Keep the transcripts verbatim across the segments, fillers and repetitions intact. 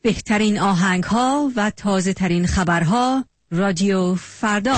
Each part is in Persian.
بهترین آهنگ ها و تازه ترین خبرها. رادیو فردا.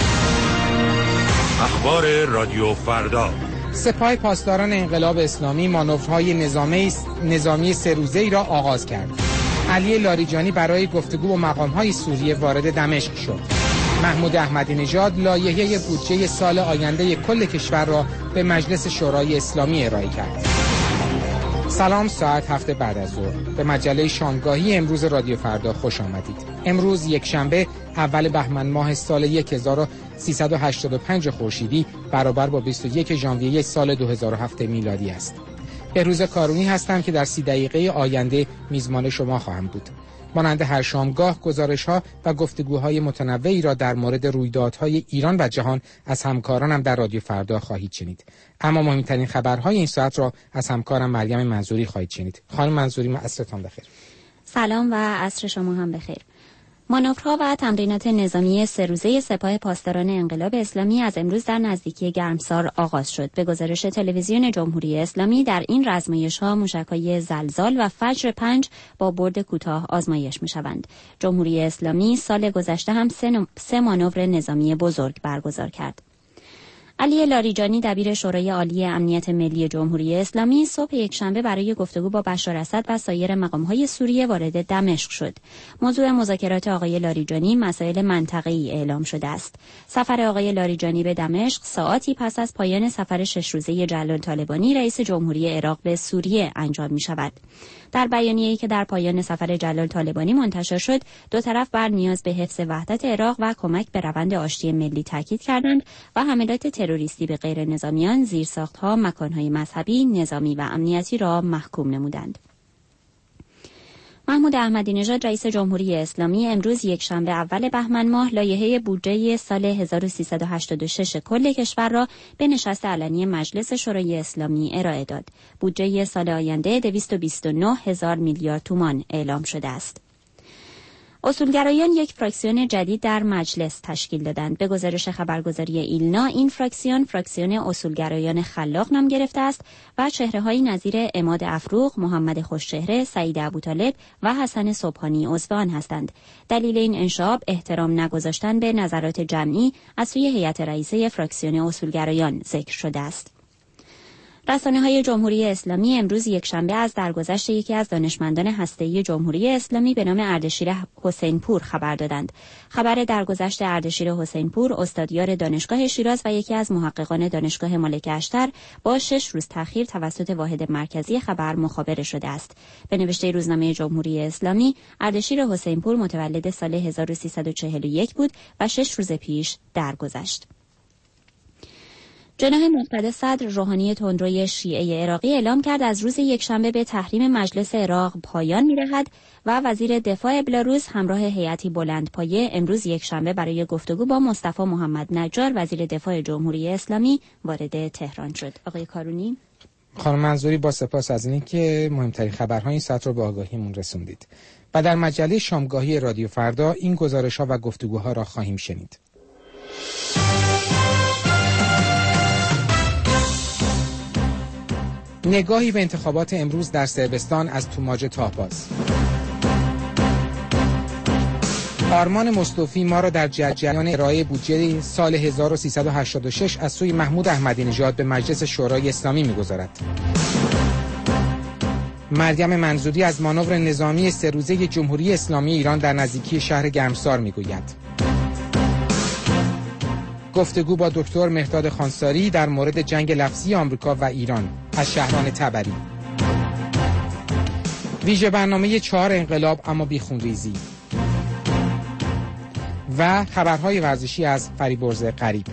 اخبار رادیو فردا. سپاه پاسداران انقلاب اسلامی مانورهای نظامی نظامی سه روزه‌ای را آغاز کرد. علی لاریجانی برای گفتگو با مقام‌های سوریه وارد دمشق شد. محمود احمدی نژاد لایحه بودجه سال آینده کل کشور را به مجلس شورای اسلامی ارائه کرد. سلام، ساعت هفت بعد از ظهر به مجله شامگاهی امروز رادیو فردا خوش آمدید. امروز یک شنبه اول بهمن ماه سال هزار و سیصد و هشتاد و پنج خورشیدی برابر با بیست و یک ژانویه سال دو هزار و هفت میلادی است. بهروز کارونی هستم که در سی دقیقه آینده میزبان شما خواهم بود. مانند هر شامگاه گزارش‌ها و گفتگوهای متنوعی را در مورد رویدادهای ایران و جهان از همکارانم در رادیو فردا خواهید شنید. اما مهمترین خبرهای این ساعت را از همکارم مریم منظوری خواهید شنید. خانم منظوری، عصرتان بخیر. سلام و عصر شما هم بخیر. مانورها و تمرینات نظامی سه روزه سپاه پاسداران انقلاب اسلامی از امروز در نزدیکی گرمسار آغاز شد. به گزارش تلویزیون جمهوری اسلامی در این آزمایش‌ها موشک‌های زلزال و فجر پنج با برد کوتاه آزمایش می‌شوند. جمهوری اسلامی سال گذشته هم سه, نم... سه مانور نظامی بزرگ برگزار کرد. علی لاریجانی دبیر شورای عالی امنیت ملی جمهوری اسلامی صبح یکشنبه برای گفتگو با بشار اسد و سایر مقام‌های سوریه وارد دمشق شد. موضوع مذاکرات آقای لاریجانی مسائل منطقه‌ای اعلام شده است. سفر آقای لاریجانی به دمشق ساعاتی پس از پایان سفر شش روزه جلال طالبانی رئیس جمهوری عراق به سوریه انجام می‌شود. در بیانیه‌ای که در پایان سفر جلال طالبانی منتشر شد، دو طرف بر نیاز به حفظ وحدت عراق و کمک به روند آشتی ملی تاکید کردند و حملات تروریستی به غیر نظامیان، زیرساخت‌ها، مکان‌های مذهبی، نظامی و امنیتی را محکوم نمودند. محمود احمدی نژاد رئیس جمهوری اسلامی امروز یکشنبه اول بهمن ماه لایحه بودجه سال هزار و سیصد و هشتاد و شش کل کشور را به نشست علنی مجلس شورای اسلامی ارائه داد. بودجه سال آینده دویست و بیست و نه هزار میلیارد تومان اعلام شده است. اصولگرایان یک فراکسیون جدید در مجلس تشکیل دادند. به گزارش خبرگزاری ایلنا، این فراکسیون فراکسیون اصولگرایان خلاق نام گرفته است و چهره‌هایی نظیر عماد افروغ، محمد خوشچهره، سعید ابوطالب و حسن صبحانی عضو آن هستند. دلیل این انشاب احترام نگذاشتن به نظرات جمعی از سوی هیئت رئیسه فراکسیون اصولگرایان ذکر شده است. رسانه‌های جمهوری اسلامی امروز یکشنبه از درگذشت یکی از دانشمندان هسته‌ای جمهوری اسلامی به نام اردشیر حسینپور خبر دادند. خبر درگذشت اردشیر حسینپور، استادیار دانشگاه شیراز و یکی از محققان دانشگاه ملک اشتر، با شش روز تأخیر توسط واحد مرکزی خبر مخابره شده است. به نوشته روزنامه جمهوری اسلامی، اردشیر حسینپور متولد سال هزار و سیصد و چهل و یک بود و شش روز پیش درگذشت. جناح مقتدی صدر روحانی تندروی شیعه عراقی اعلام کرد از روز یکشنبه به تحریم مجلس عراق پایان می‌دهد و وزیر دفاع بلاروس همراه هیئتی بلندپایه امروز یکشنبه برای گفتگو با مصطفی محمد نجار وزیر دفاع جمهوری اسلامی وارد تهران شد. آقای کارونی. خانم منظوری، با سپاس از اینکه مهمترین خبرهای این ساعت رو به آگاهیمون رسوندید. و در مجله شامگاهی رادیو فردا این گزارش‌ها و گفتگوها را خواهیم شنید. نگاهی به انتخابات امروز در صربستان از توماج تاهباز. آرمان مصطفی ما را در جریان ارائه بودجه سال هزار و سیصد و هشتاد و شش از سوی محمود احمدی نژاد به مجلس شورای اسلامی می‌گذارد. مریم منظوری از مانور نظامی سه روزه جمهوری اسلامی ایران در نزدیکی شهر گرمسار می‌گوید. گفتگو با دکتر مهداد خانساری در مورد جنگ لفظی آمریکا و ایران از شهران تبری. ویژه برنامه چهار انقلاب اما بیخونریزی و خبرهای ورزشی از فریبرز قریب.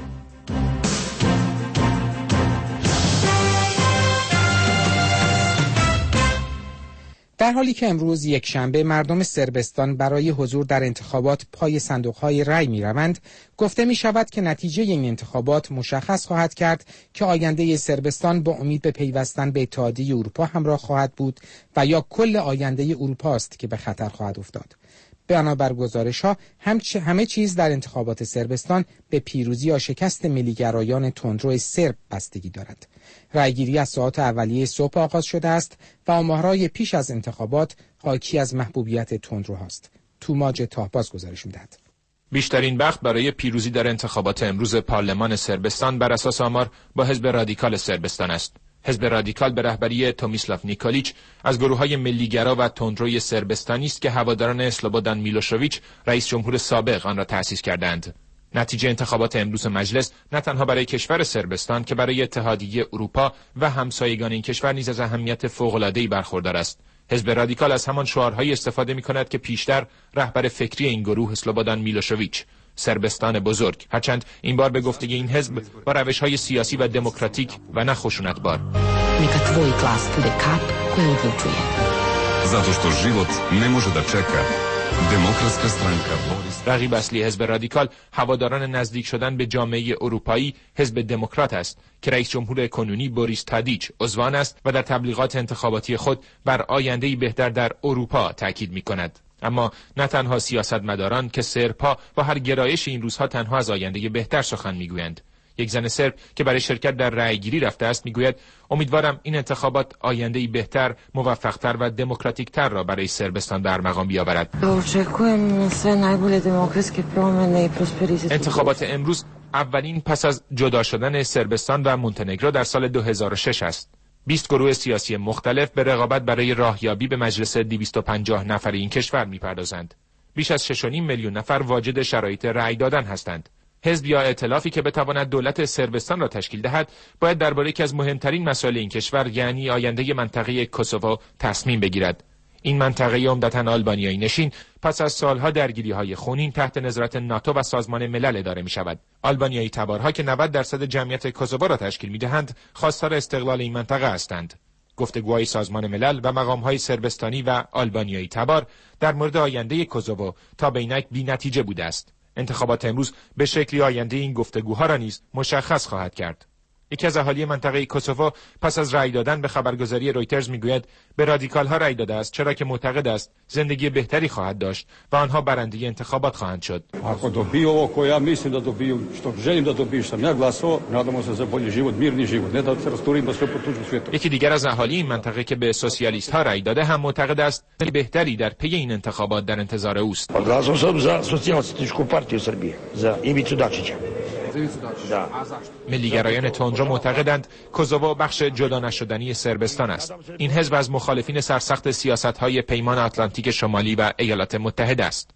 در حالی که امروز یک شنبه مردم صربستان برای حضور در انتخابات پای صندوق‌های رای می‌روند، گفته می‌شود که نتیجه این انتخابات مشخص خواهد کرد که آینده صربستان با امید به پیوستن به اتحادیه اروپا همراه خواهد بود و یا کل آینده اروپا است که به خطر خواهد افتاد. بنابر گزارش‌ها همه چیز در انتخابات صربستان به پیروزی یا شکست ملیگرایان تندرو سرب بستگی دارد. رأیگیری از ساعات اولیه صبح آغاز شده است و آمارهای پیش از انتخابات حاکی از محبوبیت تندرو هاست. توماج تاهباز گزارش می‌دهد. بیشترین بخت برای پیروزی در انتخابات امروز پارلمان صربستان بر اساس آمار با حزب رادیکال صربستان است. حزب رادیکال به رهبری تومیسلاف نیکولیچ از گروه‌های ملیگرا و تندروی صربستانی است که هواداران اسلوبودان میلوشویچ رئیس جمهور سابق آن را تأسیس کردند. نتیجه انتخابات امروز مجلس نه تنها برای کشور صربستان که برای اتحادیه اروپا و همسایگان این کشور نیز از اهمیت فوق‌العاده‌ای برخوردار است. حزب رادیکال از همان شعارهایی استفاده می‌کند که پیشتر رهبر فکری این گروه اسلوبودان میلوشویچ، صربستان بزرگ، هرچند این بار به گفته این حزب با روش‌های سیاسی و دموکراتیک و نه خشونتبار. Neka tvoj glas bude kap koja odlučuje. Zato što život ne može da čeka. Demokratska stranka Boris. رقیب اصلی حزب رادیکال هواداران نزدیک شدن به جامعه اروپایی حزب دموکرات است که رئیس جمهور کنونی بوریس تادیچ عضو آن است و در تبلیغات انتخاباتی خود بر آینده‌ای بهتر در اروپا تاکید می‌کند. اما نه تنها سیاستمداران که سرب‌ها با هر گرایش این روزها تنها از آینده بهتر سخن می‌گویند. یک زن سرب که برای شرکت در رأیگیری رفته است میگوید امیدوارم این انتخابات آینده‌ای بهتر، موفق‌تر و دموکراتیک‌تر را برای صربستان در مقام بیاورد. انتخابات امروز اولین پس از جدا شدن صربستان و مونتنگرو در سال دو هزار و شش است. بیست گروه سیاسی مختلف به رقابت برای راهیابی به مجلس دویست و پنجاه نفری این کشور می‌پردازند. بیش از شش و نیم میلیون نفر واجد شرایط رأی دادن هستند. حزب یا ائتلافی که بتواند دولت صربستان را تشکیل دهد باید درباره یکی از مهمترین مسائل این کشور یعنی آینده منطقه کوسوو تصمیم بگیرد. این منطقه عمدتاً آلبانیایی نشین پس از سالها درگیری‌های خونین تحت نظارت ناتو و سازمان ملل اداره می‌شود. آلبانیایی تبارها که نود درصد جمعیت کوسوو را تشکیل می‌دهند خواستار استقلال این منطقه هستند. گفتگوهای سازمان ملل و مقام‌های صربستانی و آلبانیایی تبار در مورد آینده کوسوو تا به اینک بی‌نتیجه بوده است. انتخابات امروز به شکلی آینده این گفتگوها را نیز مشخص خواهد کرد. یکی از اهالی منطقه کوسوو پس از رأی دادن به خبرگزاری رویترز میگوید به رادیکال ها رأی داده است چرا که معتقد است زندگی بهتری خواهد داشت و آنها برنده انتخابات خواهند شد. Ako dobiju ovo koje ja mislim da dobiju, što želim da dobiju, sam ja glasao, nadamo se za bolji život, mirni život, ne da se rasturimo sve po tuđem svijetu. یکی دیگر از اهالی این منطقه که به سوسیالیست ها رأی داده هم معتقد است بهتری در پی این انتخابات در انتظار اوست. Glasao sam za Socijalističku partiju Srbije, za Ivicu Dačića. ملیگرایان تندرو معتقدند کوسوو بخش جدا نشدنی صربستان است. این حزب از مخالفین سرسخت سیاست‌های پیمان آتلانتیک شمالی و ایالات متحده است.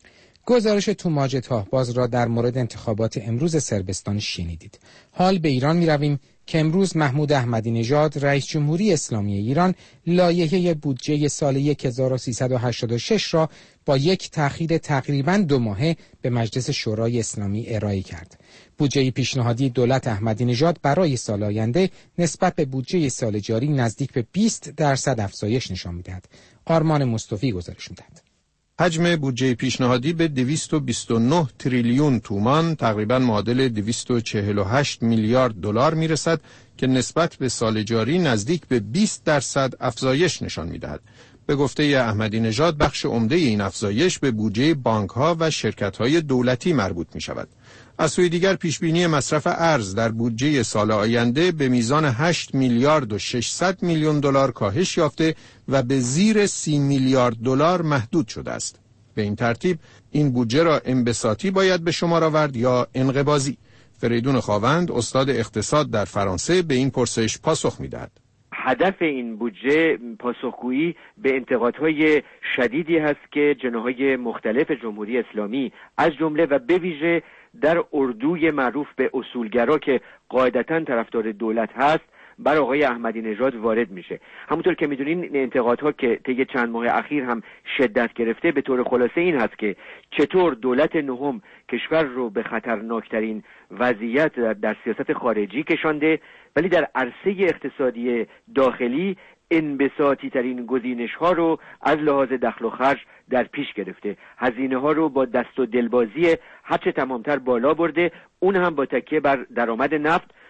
گزارش توماج تاهباز را در مورد انتخابات امروز صربستان شنیدید. حال به ایران می رویم که امروز محمود احمدی نژاد رئیس جمهوری اسلامی ایران لایحه بودجه سال هزار و سیصد و هشتاد و شش را با یک تأخیر تقریباً دو ماهه به مجلس شورای اسلامی ارائه کرد. بودجه پیشنهادی دولت احمدی نژاد برای سال آینده نسبت به بودجه سال جاری نزدیک به بیست درصد افزایش نشان می‌دهد. آرمان مصطفی گزارش می‌دهد. حجم بودجه پیشنهادی به دویست و بیست و نه تریلیون تومان تقریباً معادل دویست و چهل و هشت میلیارد دلار میرسد که نسبت به سال جاری نزدیک به بیست درصد افزایش نشان می‌دهد. به گفته احمدی نژاد بخش عمده این افزایش به بودجه بانک‌ها و شرکت‌های دولتی مربوط می‌شود. از سوی دیگر پیشبینی مصرف ارز در بودجه سال آینده به میزان هشت میلیارد و ششصد میلیون دلار کاهش یافته و به زیر سی میلیارد دلار محدود شده است. به این ترتیب این بودجه را انبساطی باید به شمار آورد یا انقباضی؟ فریدون خاوند استاد اقتصاد در فرانسه به این پرسش پاسخ می‌دهد. هدف این بودجه پاسخگویی به انتقادهای شدیدی هست که جناح‌های مختلف جمهوری اسلامی از جمله و به ویژه در اردوی معروف به اصولگرا که قاعدتاً طرفدار دولت هست بر آقای احمدی نژاد وارد میشه. همونطور که میدونین این انتقادها که طی چند ماه اخیر هم شدت گرفته به طور خلاصه این هست که چطور دولت نهم کشور رو به خطرناکترین وضعیت در سیاست خارجی کشانده ولی در عرصه اقتصادی داخلی انبساطی ترین گزینش ها رو از لحاظ دخل و خرج در پیش گرفته. هزینه ها رو با دست و دلبازی هرچه تمامتر بالا برده، اون هم با تکیه بر درآمد نفت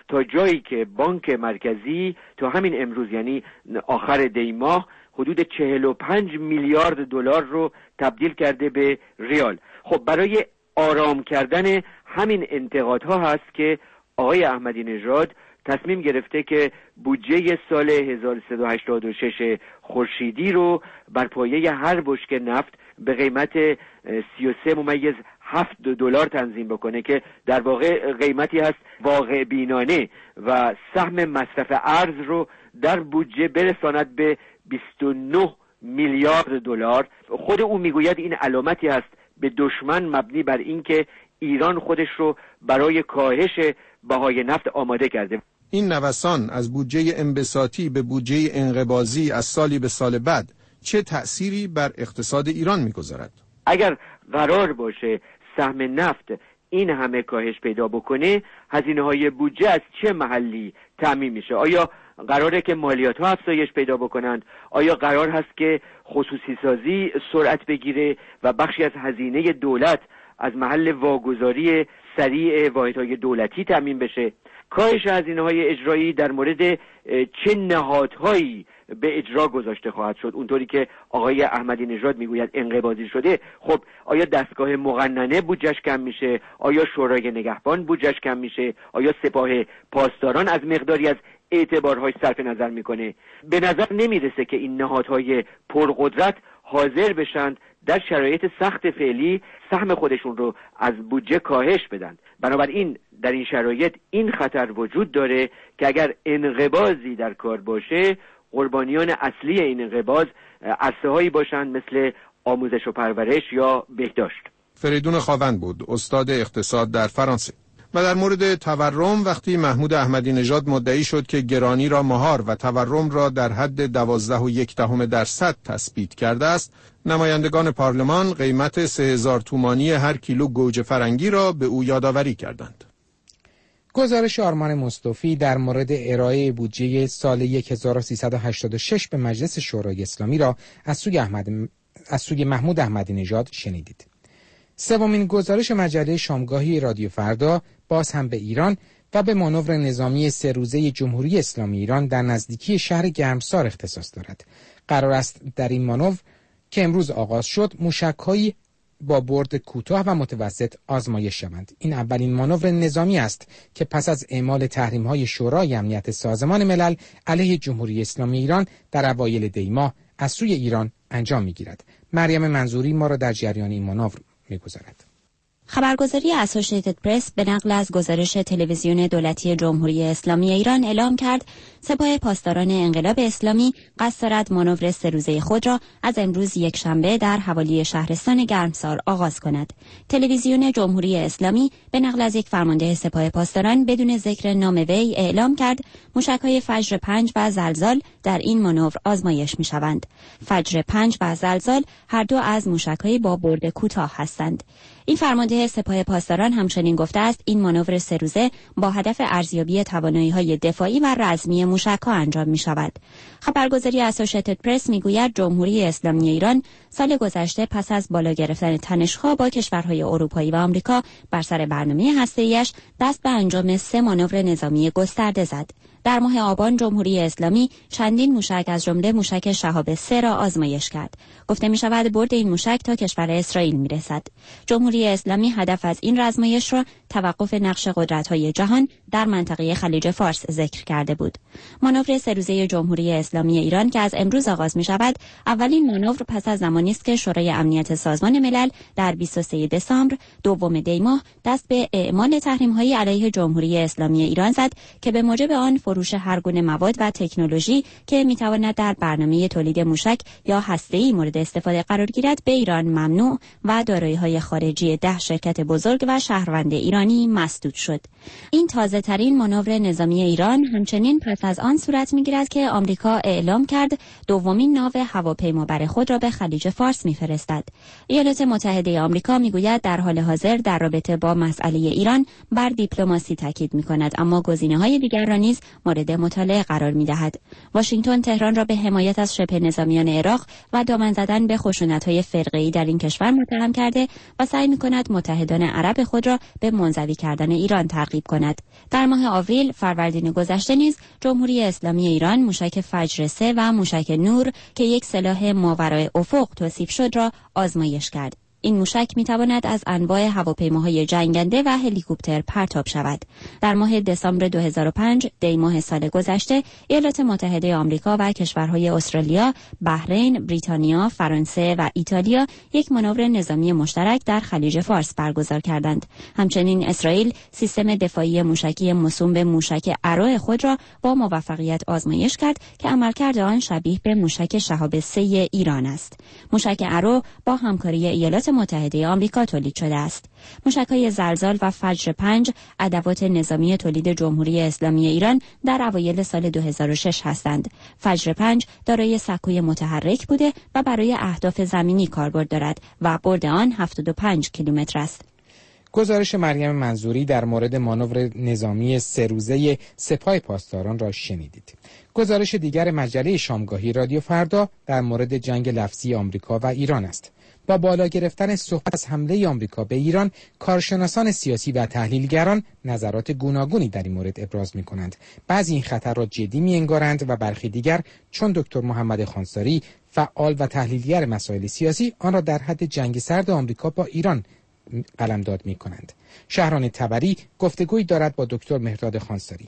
تا جایی که بانک مرکزی تا همین امروز یعنی آخر دی ماه حدود چهل و پنج میلیارد دلار رو تبدیل کرده به ریال. خب برای آرام کردن همین انتقادها هست که آقای احمدی نژاد تصمیم گرفته که بودجه سال هزار و سیصد و هشتاد و شش خورشیدی رو بر پایه هر بشکه نفت به قیمت سی و سه ممیز هفت دلار تنظیم بکنه که در واقع قیمتی هست واقع بینانه و سهم مصرف ارز رو در بودجه برساند به بیست و نه میلیارد دلار. خود او میگوید این علامتی هست به دشمن مبنی بر اینکه ایران خودش رو برای کاهش بهای نفت آماده کرده. این نوسان از بودجه انبساطی به بودجه انقباضی از سالی به سال بعد چه تأثیری بر اقتصاد ایران میگذارد؟ اگر قرار باشه سهم نفت این همه کاهش پیدا بکنه، هزینه‌های بودجه از چه محلی تامین میشه؟ آیا قراره که مالیات ها افزایش پیدا بکنند؟ آیا قرار هست که خصوصی سازی سرعت بگیره و بخشی از هزینه دولت از محل واگذاری سریع واحدهای دولتی تامین بشه؟ کاهش هزینه‌های اجرایی در مورد چه نهادهایی به اجرا گذاشته خواهد شد؟ اونطوری که آقای احمدی نژاد میگوید انقباضی شده، خب آیا دستگاه مقننه بودجش کم میشه؟ آیا شورای نگهبان بودجش کم میشه؟ آیا سپاه پاسداران از مقداری از اعتبارهای صرف نظر میکنه؟ به نظر نمیرسه که این نهادهای پرقدرت حاضر بشند در شرایط سخت فعلی سهم خودشون رو از بودجه کاهش بدن. بنابراین در این شرایط این خطر وجود داره که اگر انقباضی در کار باشه، قربانیان اصلی این انقباض عرصه‌هایی باشند مثل آموزش و پرورش یا بهداشت. فریدون خاوند بود، استاد اقتصاد در فرانسه. و در مورد تورم، وقتی محمود احمدی نژاد مدعی شد که گرانی را مهار و تورم را در حد دوازده و یک دهم درصد تثبیت کرده است، نمایندگان پارلمان قیمت سه هزار تومانی هر کیلو گوجه فرنگی را به او یادآوری کردند. گزارش آرمان مصطفی در مورد ارائه بودجه سال هزار و سیصد و هشتاد و شش به مجلس شورای اسلامی را از سوی, احمد... از سوی محمود احمدی نژاد شنیدید. سومین گزارش مجله شامگاهی رادیو فردا باز هم به ایران و به مانور نظامی سه روزه جمهوری اسلامی ایران در نزدیکی شهر گرمسار اختصاص دارد. قرار است در این مانور که امروز آغاز شد، موشک‌هایی با برد کوتاه و متوسط آزمایش شوند. این اولین مانور نظامی است که پس از اعمال تحریم‌های شورای امنیت سازمان ملل علیه جمهوری اسلامی ایران در اوایل دی ماه از سوی ایران انجام می‌گیرد. مریم منظوری ما را در جریان این مانور می‌گذارد. خبرگزاری اسوسییتد پرس به نقل از گزارش تلویزیون دولتی جمهوری اسلامی ایران اعلام کرد سپاه پاسداران انقلاب اسلامی قصد دارد مانور سه روزه خود را از امروز یک شنبه در حوالی شهرستان گرمسار آغاز کند. تلویزیون جمهوری اسلامی به نقل از یک فرمانده سپاه پاسداران بدون ذکر نام وی اعلام کرد موشک‌های فجر پنج و زلزال در این مانور آزمایش می‌شوند. فجر پنج و زلزال هر دو از موشک‌های با برد کوتاه هستند. این فرمانده سپاه پاسداران همچنین گفته است این مانور سه روزه با هدف ارزیابی توانایی‌های دفاعی و رزمی موشک‌ها انجام می‌شود. خبرگزاری اسوسییتد پرس می‌گوید جمهوری اسلامی ایران سال گذشته پس از بالا گرفتن تنش‌ها با کشورهای اروپایی و آمریکا بر سر برنامه هسته‌ایش دست به انجام سه مانور نظامی گسترده زد. در ماه آبان جمهوری اسلامی چندین موشک از جمله موشک شهاب سه را آزمایش کرد. گفته می شود برد این موشک تا کشور اسرائیل می رسد. جمهوری اسلامی هدف از این آزمایش را توقف نقش قدرت‌های جهان در منطقه خلیج فارس ذکر کرده بود. مانور سه روزه جمهوری اسلامی ایران که از امروز آغاز می شود، اولین مانور پس از زمانی است که شورای امنیت سازمان ملل در بیست و سوم دسامبر دوم دی ماه دست به اعمال تحریم‌های علیه جمهوری اسلامی ایران زد که به موجب آن فروش هر گونه مواد و تکنولوژی که میتواند در برنامه تولید موشک یا هسته‌ای مورد استفاده قرار گیرد به ایران ممنوع و دارایی‌های خارجی ده شرکت بزرگ و شهروند ایرانی مسدود شد. این تازه‌ترین مانور نظامی ایران همچنین پس از آن صورت می‌گیرد که آمریکا اعلام کرد دومین ناو هواپیمابر خود را به خلیج فارس می‌فرستد. ایالات متحده آمریکا می‌گوید در حال حاضر در رابطه با مسئله ایران بر دیپلماسی تاکید می‌کند، اما گزینه‌های دیگر را نیز مورد مطالعه قرار می‌دهد. واشنگتن تهران را به حمایت از شبه نظامیان عراق و دامن زدن به خشونت‌های فرقه‌ای در این کشور متهم کرده و سعی می‌کند متحدان عرب خود را به منزوی کردن ایران ترغیب کند. در ماه آوریل فروردین گذشته نیز جمهوری اسلامی ایران موشک فجر سه و موشک نور که یک سلاح ماورای افق توصیف شد را آزمایش کرد. این موشک میتواند از انواع هواپیماهای جنگنده و هلیکوپتر پرتاب شود. در ماه دسامبر دو هزار و پنج، دی ماه سال گذشته، ایالات متحده آمریکا و کشورهای استرالیا، بحرین، بریتانیا، فرانسه و ایتالیا یک مانور نظامی مشترک در خلیج فارس برگزار کردند. همچنین اسرائیل سیستم دفاعی موشکی موسوم به موشک ارو خود را با موفقیت آزمایش کرد که عملکرد آن شبیه به موشک شهاب سه ایران است. موشک ارو با همکاری ایالات متحده آمریکا تولید شده است. موشک‌های زلزال و فجر پنج ادوات نظامی تولید جمهوری اسلامی ایران در اوایل سال دو هزار و شش هستند. فجر پنج دارای سکوی متحرک بوده و برای اهداف زمینی کاربرد دارد و برد آن هفتاد و پنج کیلومتر است. گزارش مریم منظوری در مورد مانور نظامی سه روزه سپاه پاسداران را شنیدید. گزارش دیگر مجله شامگاهی رادیو فردا در مورد جنگ لفظی آمریکا و ایران است. با بالا گرفتن صحبت از حمله آمریکا به ایران، کارشناسان سیاسی و تحلیلگران نظرات گوناگونی در این مورد ابراز می‌کنند. بعضی این خطر را جدی می‌انگارند و برخی دیگر چون دکتر محمد خانساری، فعال و تحلیلگر مسائل سیاسی، آن را در حد جنگ سرد آمریکا با ایران قلمداد می‌کنند. شهران تبری گفتگویی دارد با دکتر مهرداد خانساری.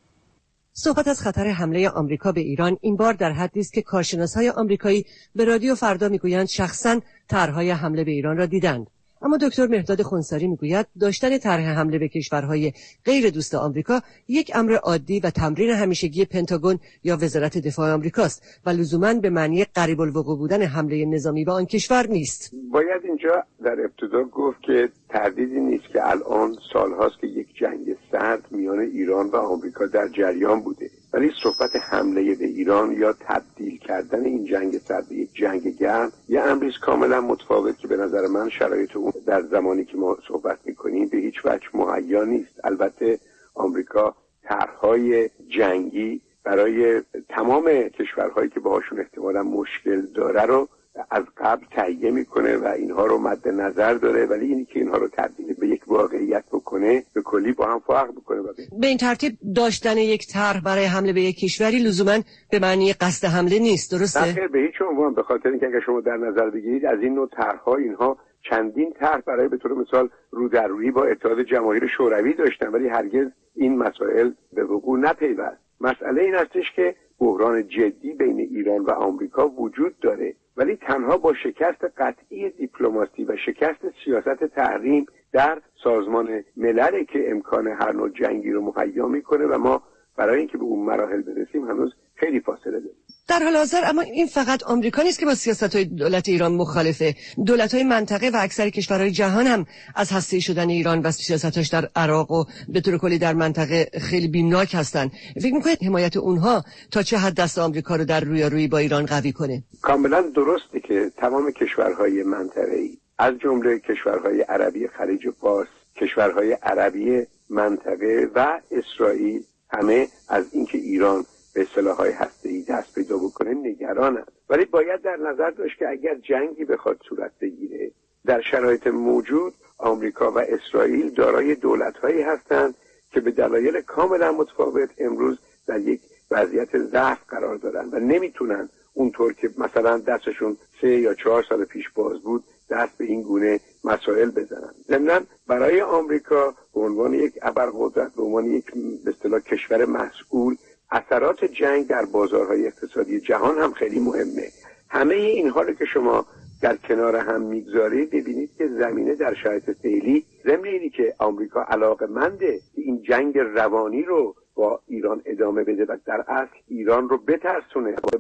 صحبت از خطر حمله آمریکا به ایران این بار در حدی است که کارشناس‌های آمریکایی به رادیو فردا میگویند شخصاً طرح‌های حمله به ایران را دیدند. اما دکتر مهرداد خانساری میگوید داشتن طرح حمله به کشورهای غیر دوست آمریکا یک امر عادی و تمرین همیشگی پنتاگون یا وزارت دفاع آمریکاست و لزوماً به معنی قریب الوقوع بودن حمله نظامی به آن کشور نیست. باید اینجا در ابتدا گفت که تردیدی نیست که الان سالهاست که یک جنگ سرد میان ایران و آمریکا در جریان بوده، ولی صحبت حمله به ایران یا تبدیل کردن این جنگ سرد به یک جنگ گرم یه امری کاملا متفاوت که به نظر من شرایط اون در زمانی که ما صحبت میکنیم به هیچ وجه مهیا نیست. البته آمریکا طرح‌های جنگی برای تمام کشورهایی که باهاشون احتمالا مشکل داره رو از قبل تهیه میکنه و اینها رو مد نظر داره، ولی اینی که اینها رو تبدیل به یک واقعیت بکنه به کلی با هم فرق میکنه. به این ترتیب داشتن یک طرح برای حمله به یک کشوری لزوما به معنی قصد حمله نیست، درسته؟ نه خیر، به هیچ عنوان. به خاطر اینکه اگه شما در نظر بگیرید از این نوع طرح‌ها اینها چندین طرح برای به طور مثال رو در روی با اتحاد جماهیر شوروی داشتن، ولی هرگز این مسائل به وقوع نپیوست. مسئله این هستش که بحران جدی بین ایران و آمریکا وجود داره، ولی تنها با شکست قطعی دیپلماسی و شکست سیاست تحریم در سازمان ملل که امکان هر نوع جنگی رو مهیا میکنه و ما برای اینکه به اون مراحل برسیم هنوز خیلی فاصله داریم. در حال حاضر اما این فقط آمریکا نیست که با سیاست‌های دولت ایران مخالفه. دولت‌های منطقه و اکثر کشورهای جهان هم از هسته‌ای شدن ایران و سیاستاش در عراق و به طور کلی در منطقه خیلی بیمناک هستن. فکر می‌کنید حمایت اونها تا چه حد دست آمریکا رو در رویارویی با ایران قوی کنه؟ کاملا درسته که تمام کشورهای منطقه‌ای از جمله کشورهای عربی خلیج فارس، کشورهای عربی منطقه و اسرائیل همه از اینکه ایران به سلاح‌های هسته‌ای دست پیدا بکنه نگرانند، ولی باید در نظر داشت که اگر جنگی بخواد صورت بگیره در شرایط موجود آمریکا و اسرائیل دارای دولت‌هایی هستند که به دلایل کاملا متفاوت امروز در یک وضعیت ضعف قرار دارن و نمیتونن اونطور که مثلا دستشون سه یا چهار سال پیش باز بود دست به این گونه مسائل بزنن. ضمناً برای آمریکا به عنوان یک ابرقدرت، به عنوان یک به اصطلاح کشور مسئول، اثرات جنگ در بازارهای اقتصادی جهان هم خیلی مهمه. همه اینها رو که شما در کنار هم میگذارید ببینید که زمینه در شرایط فعلی ضمن اینی که آمریکا علاقه‌منده این جنگ روانی رو با ایران ادامه بده و در اصل ایران رو بترسونه به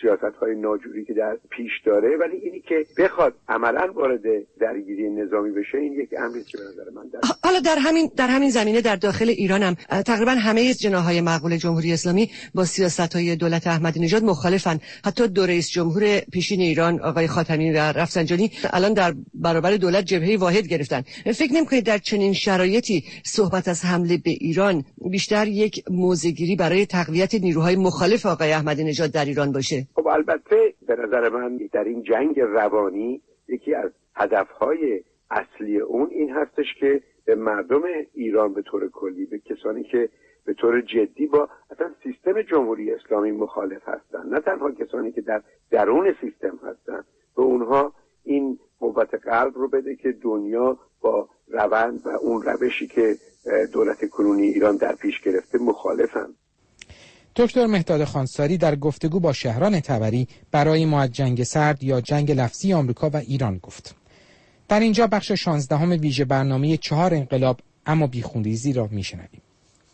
سیاست‌های ناجوری که در پیش داره، ولی اینی که بخواد عملاً وارد درگیری نظامی بشه این یک امری که به نظر من در حالا در همین در همین زمینه در داخل ایران هم تقریبا همه جناح‌های مقبول جمهوری اسلامی با سیاست‌های دولت احمدی نژاد مخالفن. حتی دو رئیس جمهور پیشین ایران آقای خاتمی و رفسنجانی الان در برابر دولت جبهه واحد گرفتن. فکر نمی‌کنید در چنین شرایطی صحبت از حمله به ایران بیشتر یک موضع‌گیری برای تقویت نیروهای مخالف آقای احمدی نژاد در ایران باشه؟ خب البته به نظر من در این جنگ روانی یکی از هدفهای اصلی اون این هستش که به مردم ایران به طور کلی، به کسانی که به طور جدی با اصلا سیستم جمهوری اسلامی مخالف هستن، نه تنها کسانی که در درون سیستم هستن، به اونها این قوت قلب رو بده که دنیا با روند و اون روشی که دولت کنونی ایران در پیش گرفته مخالفن. دکتر مهداد خانساری در گفتگو با شهران تبری برای ما از جنگ سرد یا جنگ لفظی آمریکا و ایران گفت. در اینجا بخش شانزدهم ویژه برنامه چهار انقلاب اما بیخونریزی را میشنویم.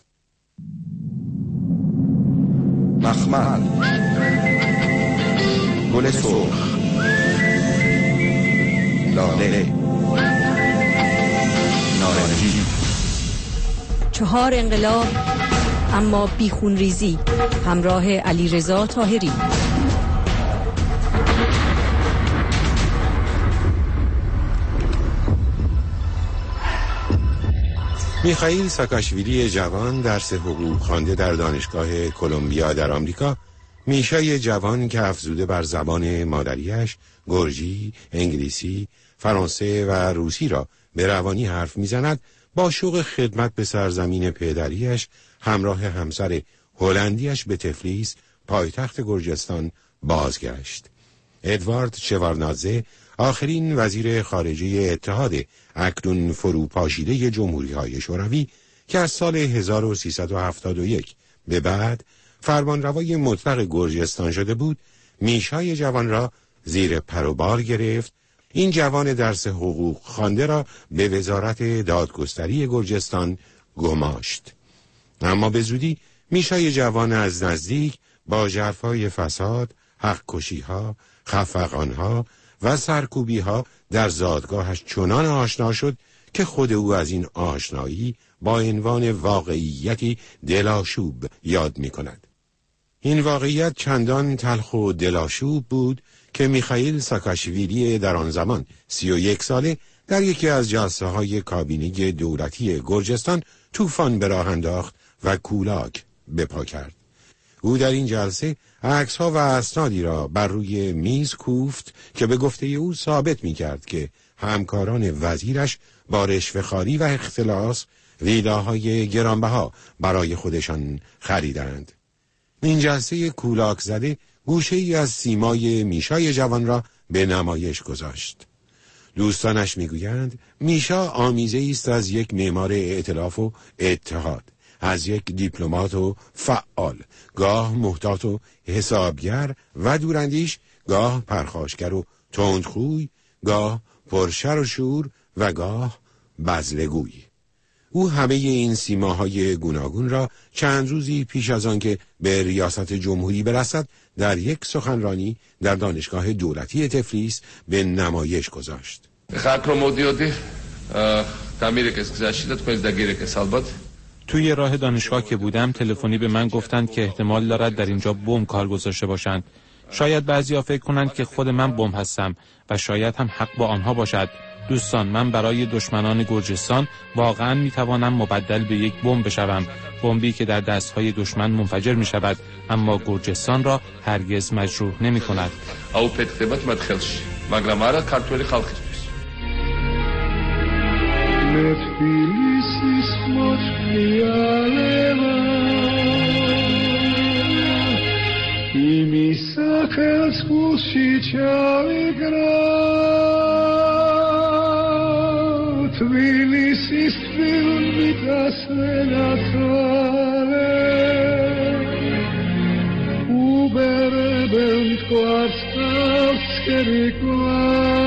مخمل، گل سرخ، لاله، نارنجی. چهار انقلاب اما بیخونریزی، همراه علیرضا طاهری. میخائیل ساکاشویلی جوان درس حقوق خوانده در دانشگاه کلمبیا در آمریکا. میشای جوان که افزوده بر زبان مادریش گرجی، انگلیسی، فرانسه و روسی را به روانی حرف میزند، با شوق خدمت به سرزمین پدریش همراه همسر هلندیش به تفلیس، پایتخت گرجستان بازگشت. ادوارد شوارنادزه، آخرین وزیر خارجه اتحاد اکنون فروپاشیده جمهوری‌های شوروی که از سال هزار و سیصد و هفتاد و یک به بعد فرمانروای مطلق گرجستان شده بود، میشای جوان را زیر پر و بال گرفت. این جوان درس حقوق خوانده را به وزارت دادگستری گرجستان گماشت. اما به زودی میشای جوان از نزدیک با ژرفای فساد، حق کشی‌ها، خفقان‌ها و سرکوبی‌ها در زادگاهش چنان آشنا شد که خود او از این آشنایی با عنوان واقعیتی دلاشوب یاد می‌کند. این واقعیت چندان تلخ و دلاشوب بود که میخائیل ساکاشویلی در آن زمان سی و یک ساله در یکی از جلسه‌های کابینه دولتی گرجستان طوفان به راه انداخت و کولاک به پا کرد. او در این جلسه عکس‌ها و اسنادی را بر روی میز کوفت که به گفته او ثابت می‌کرد که همکاران وزیرش با رشوه‌خواری و اختلاس ویلاهای گرانبها برای خودشان خریدند. این جلسه کولاک زده گوشه‌ای از سیمای میشای جوان را به نمایش گذاشت. دوستانش میگویند میشا آمیزه است از یک معمار ائتلاف و اتحاد، از یک دیپلمات و فعال، گاه محتاط و حسابگر و دوراندیش، گاه پرخاشگر و تندخوی، گاه پرشر و شور و گاه بزلگوی. او همه این سیماهای گوناگون را چند روزی پیش از آن که به ریاست جمهوری برسد در یک سخنرانی در دانشگاه دولتی تفلیس به نمایش گذاشت. توی راه دانشگاه که بودم تلفنی به من گفتند که احتمال دارد در اینجا بمب کار گذاشته باشند. شاید بعضیا فکر کنند که خود من بمب هستم و شاید هم حق با آنها باشد. دوستان، من برای دشمنان گرجستان واقعا میتوانم مبدل به یک بمب بشوم، بمبی که در دستهای دشمن منفجر می شود اما گرجستان را هرگز مجروح نمی کند. او پتخبت مدخلش مگرمارا کارتولی خالقش بیش نفیلیسی سموش بیالما ایمی ساکل سکوشی چاوی گراد تبیلیسی ستویل بیتاس نتاله او بره بند کوارستاف سکریکلا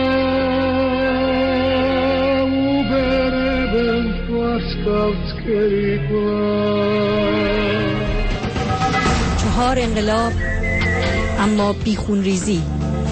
او بره بند کوارستاف سکریکلا. چهار انقلاب اما بیخون ریزی.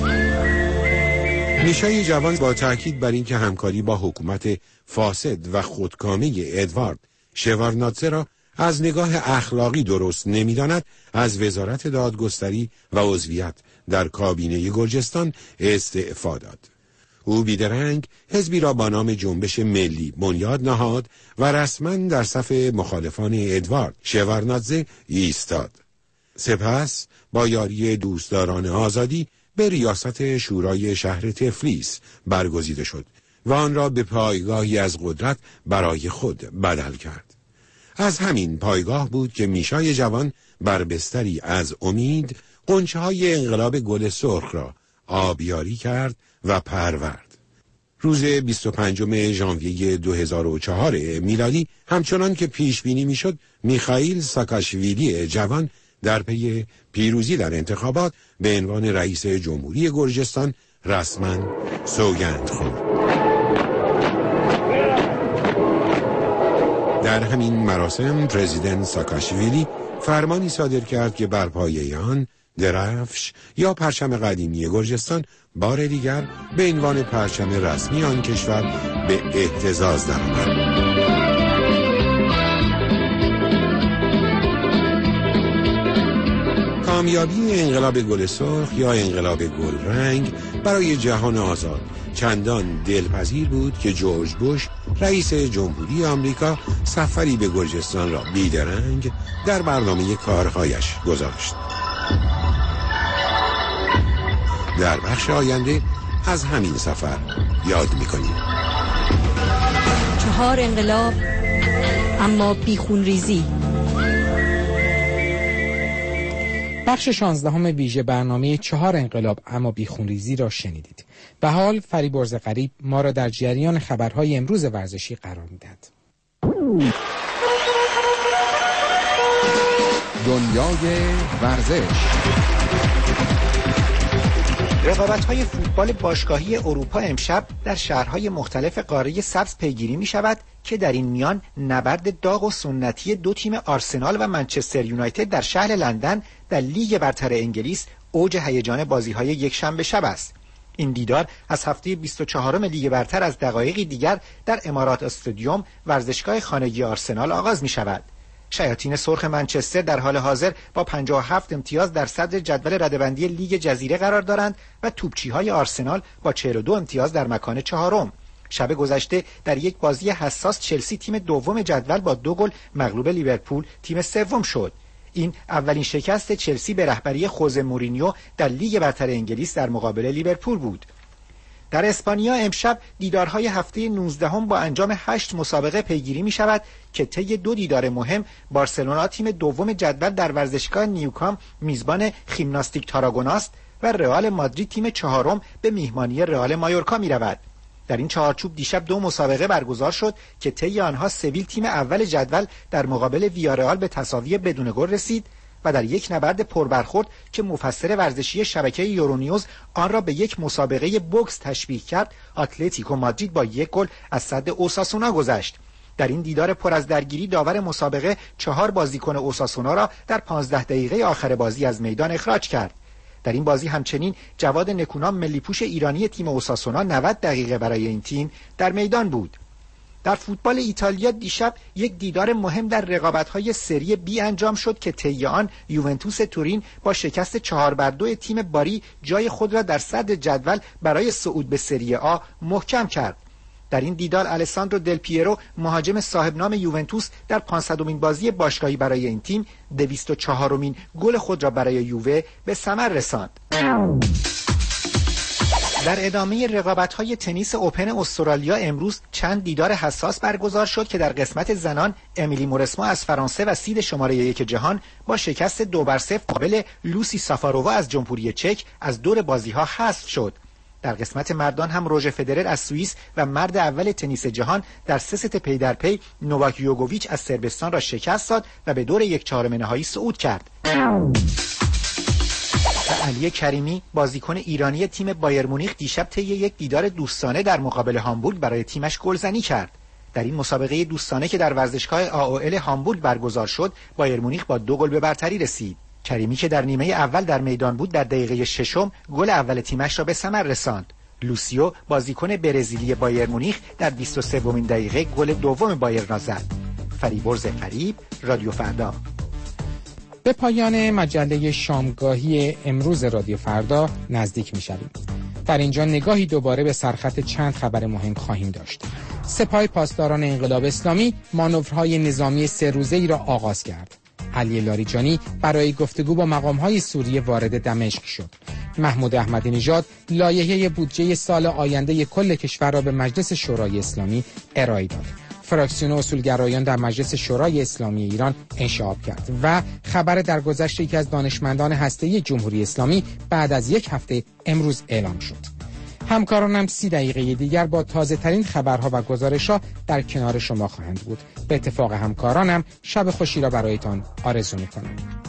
میشای جوان با تاکید بر اینکه همکاری با حکومت فاسد و خودکامه ادوارد شوارنادزه را از نگاه اخلاقی درست نمی‌داند، از وزارت دادگستری و عضویت در کابینه گرجستان استعفا داد. او بیدرنگ حزبی را با نام جنبش ملی بنیاد نهاد و رسما در صف مخالفان ادوارد شوارنادزه ایستاد. سپس با یاری دوستداران آزادی به ریاست شورای شهر تفلیس برگزیده شد و آن را به پایگاهی از قدرت برای خود بدل کرد. از همین پایگاه بود که میشای جوان بر بستری از امید غنچه های انقلاب گل سرخ را آبیاری کرد و پرورد. روز بیست و پنجم ژانویه دو هزار و چهار میلادی همچنان که پیش بینی میشد، میخائیل ساکاشویلی جوان در پی پیروزی در انتخابات به عنوان رئیس جمهوری گرجستان رسما سوگند خورد. در همین مراسم پرزیدنت ساکاشویلی فرمانی صادر کرد که بر پایه آن درفش یا پرچم قدیمی گرجستان بار دیگر به عنوان پرچم رسمی آن کشور به اهتزاز درآمد. کامیابی انقلاب گل سرخ یا انقلاب گل رنگ برای جهان آزاد چندان دلپذیر بود که جورج بوش رئیس جمهوری آمریکا سفری به گرجستان را بیدرنگ در برنامه کارهایش گذاشت. در بخش آینده از همین سفر یاد می‌کنیم. چهار انقلاب اما بیخون ریزی. بخش شانزدهم ویژه برنامه چهار انقلاب اما بیخونریزی را شنیدید. به حال فریبرز غریب ما را در جریان خبرهای امروز ورزشی قرار می‌دهد. دنیای ورزش. رقابت‌های فوتبال باشگاهی اروپا امشب در شهرهای مختلف قاره سبز پیگیری می‌شود که در این میان نبرد داغ و سنتی دو تیم آرسنال و منچستر یونایتد در شهر لندن در لیگ برتر انگلیس اوج هیجان بازی‌های یک شنبه شب است. این دیدار از هفته بیست و چهارم لیگ برتر از دقایقی دیگر در امارات استادیوم ورزشگاه خانگی آرسنال آغاز می‌شود. شیاطین سرخ منچستر در حال حاضر با پنجاه و هفت امتیاز در صدر جدول رده‌بندی لیگ جزیره قرار دارند و توپچی‌های آرسنال با چهل و دو امتیاز در مکان چهارم. شب گذشته در یک بازی حساس چلسی تیم دوم جدول با دو گل مغلوب لیورپول تیم سوم شد. این اولین شکست چلسی به رهبری خوزه مورینیو در لیگ برتر انگلیس در مقابل لیورپول بود. در اسپانیا امشب دیدارهای هفته نوزدهم با انجام هشت مسابقه پیگیری می شود که طی دو دیدار مهم بارسلونا تیم دوم جدول در ورزشگاه نیوکام میزبان خیمناستیک تاراگوناست و رئال مادرید تیم چهارم به میهمانی رئال مایورکا می رود. در این چهارچوب دیشب دو مسابقه برگزار شد که طی آنها سویل تیم اول جدول در مقابل ویارئال به تساوی بدون گل رسید و در یک نبرد پربرخورد که مفسر ورزشی شبکه یورونیوز آن را به یک مسابقه بوکس تشبیه کرد، اتلتیکو مادرید با یک گل از صد اوساسونا گذشت. در این دیدار پر از درگیری داور مسابقه چهار بازیکن اوساسونا را در پانزده دقیقه آخر بازی از میدان اخراج کرد. در این بازی همچنین جواد نکونام ملی‌پوش ایرانی تیم اوساسونا نود دقیقه برای این تیم در میدان بود. در فوتبال ایتالیا دیشب یک دیدار مهم در رقابت‌های سری بی انجام شد که طی آن یوونتوس تورین با شکست چهار بر دو تیم باری جای خود را در صدر جدول برای صعود به سری آ محکم کرد. در این دیدار الساندرو دل پیرو مهاجم صاحب نام یوونتوس در پانصدمین بازی باشگاهی برای این تیم دویست و چهارمین گل خود را برای یووه به ثمر رساند. در ادامه رقابت‌های تنیس اوپن استرالیا امروز چند دیدار حساس برگزار شد که در قسمت زنان امیلی مورسما از فرانسه و سید شماره یک جهان با شکست دو بر صفر مقابل لوسی سافارووا از جمهوری چک از دور بازی‌ها حذف شد. در قسمت مردان هم روژر فدرر از سوئیس و مرد اول تنیس جهان در سه ست پی در پی نوواک یوگوویچ از صربستان را شکست داد و به دور یک چهارم نهایی صعود کرد. و علی کریمی بازیکن ایرانی تیم بایر مونیخ دیشب طی یک دیدار دوستانه در مقابل هامبورگ برای تیمش گلزنی کرد. در این مسابقه دوستانه که در ورزشگاه آ او ال هامبورگ برگزار شد، بایر مونیخ با دو گل به برتری رسید. کریمی که در نیمه اول در میدان بود در دقیقه ششم گل اول تیمش را به ثمر رساند. لوسیو بازیکن برزیلی بایر مونیخ در بیست و سومین دقیقه گل دوم بایر را زد. فریبرز فریب، رادیو فردا. به پایان مجله شامگاهی امروز رادیو فردا نزدیک می‌شویم. در اینجا نگاهی دوباره به سرخط چند خبر مهم خواهیم داشت. سپاه پاسداران انقلاب اسلامی مانورهای نظامی سه روزه‌ای را آغاز کرد. علی لاریجانی برای گفتگو با مقام‌های سوریه وارد دمشق شد. محمود احمدی نژاد لایحه بودجه سال آینده کل کشور را به مجلس شورای اسلامی ارائه داد. فراکسیون اصولگرایان در مجلس شورای اسلامی ایران انشعاب کرد و خبر درگذشت یکی از دانشمندان هسته‌ای جمهوری اسلامی بعد از یک هفته امروز اعلام شد. همکارانم سی دقیقه دیگر با تازه ترین خبرها و گزارش‌ها در کنار شما خواهند بود. به اتفاق همکارانم شب خوشی را برایتان آرزو می‌کنم.